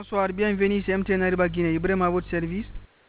Bonsoir, bienvenue, c'est MTN Ariba Guinée. Ibrahim à votre service.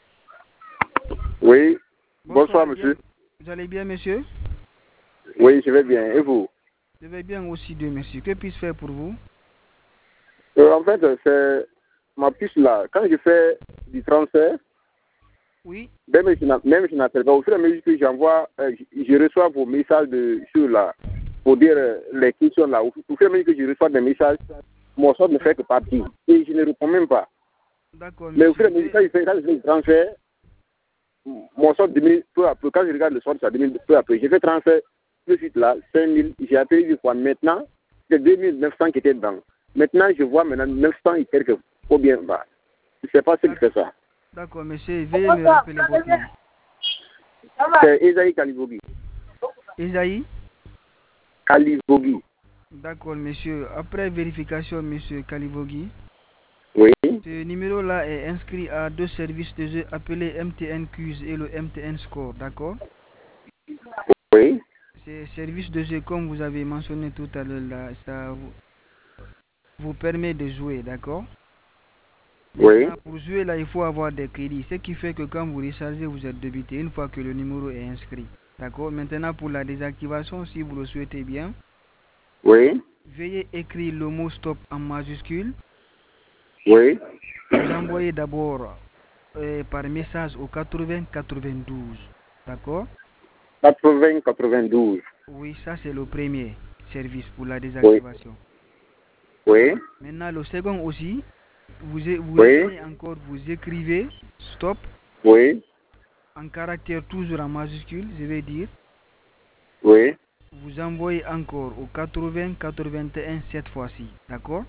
Oui, Bonsoir, bonsoir monsieur. Vous allez bien, monsieur? Oui, je vais bien. Et vous? Je vais bien aussi, Dieu merci. Que puis-je faire pour vous? En fait, c'est ma puce là. Quand je fais du transfert, Oui, même je n'appelle pas. Au fur et à mesure que j'envoie, je reçois vos messages sur là, pour dire les questions là. Au fur et à mesure que je reçois des messages, mon sort ne fait que partir. Et je ne réponds même pas. d'accord, Mais au fur et à monsieur. mesure, quand je fais du transfert, mon sort diminue peu à peu. Quand je regarde le sort, ça diminue peu à peu. J'ai fait transfert tout de suite là, 5000. J'ai appelé une fois. Maintenant, c'est 2900 qui étaient dedans. Maintenant, je vois maintenant 900 et quelques. Combien va? Je ne sais pas ce qui fait ça. D'accord, monsieur. Veuillez me rappeler votre nom. C'est Esaïe Kalibogi. Isaïe? Kalibogi. D'accord, monsieur. Après vérification, monsieur Kalivogi, Oui. ce numéro-là est inscrit à deux services de jeu appelés MTN Quiz et le MTN Score, d'accord? Oui. Ces services de jeu, comme vous avez mentionné tout à l'heure, là, ça vous permet de jouer, d'accord? Oui. Maintenant, pour jouer là, il faut avoir des crédits. Ce qui fait que quand vous rechargez, vous êtes débité une fois que le numéro est inscrit. D'accord? Maintenant, pour la désactivation, si vous le souhaitez bien, Oui. veuillez écrire le mot stop en majuscule. Oui. Vous envoyez d'abord par message au 80 92. D'accord? 80-92. Oui, ça c'est le premier service pour la Oui. désactivation. Oui. Maintenant, le second aussi, vous Oui. revenez encore, vous écrivez stop Oui. en caractère toujours en majuscule, je vais dire. Oui. Vous envoyez encore au 80 81 cette fois-ci, d'accord?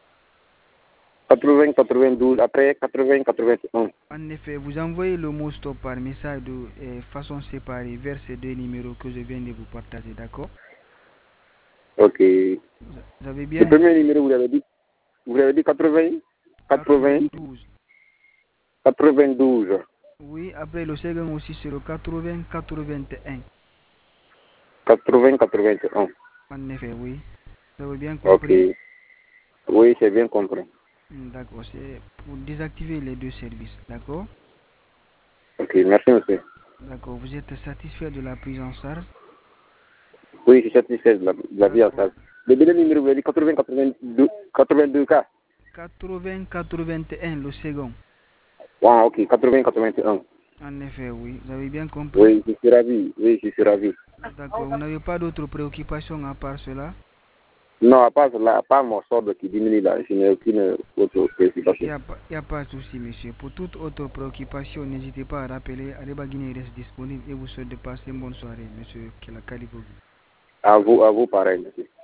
80-92. Après 80-81. En effet, vous envoyez le mot stop par message de façon séparée vers ces deux numéros que je viens de vous partager, d'accord? Ok. Vous avez Le bien premier noté? numéro, vous avez dit 80, 80, 92. 92. Oui, après le second aussi c'est le 80 81. 80, 81. En effet, oui. Vous avez bien Ok. compris? Oui, c'est bien compris. D'accord, c'est pour désactiver les deux services, d'accord? Ok, merci monsieur. D'accord, vous êtes satisfait de la prise en charge? Oui, je suis satisfait de la vie en D'accord. salle. Le deuxième numéro, vous avez dit 80, 82, 82 cas. 80 81, le second. Ah, ok, 80, 81. En effet, oui. Vous avez bien compris? Oui, je suis ravi. Oui, je suis ravi. D'accord. Vous n'avez pas d'autres préoccupations à part cela? Non, à part cela, à part mon sort qui diminue là, je n'ai aucune autre préoccupation. Il n'y a pas de souci, monsieur. Pour toute autre préoccupation, n'hésitez pas à rappeler. Areba Guinée reste disponible et vous souhaite de passer une bonne soirée, monsieur Kalibogi. À vous pareil, monsieur.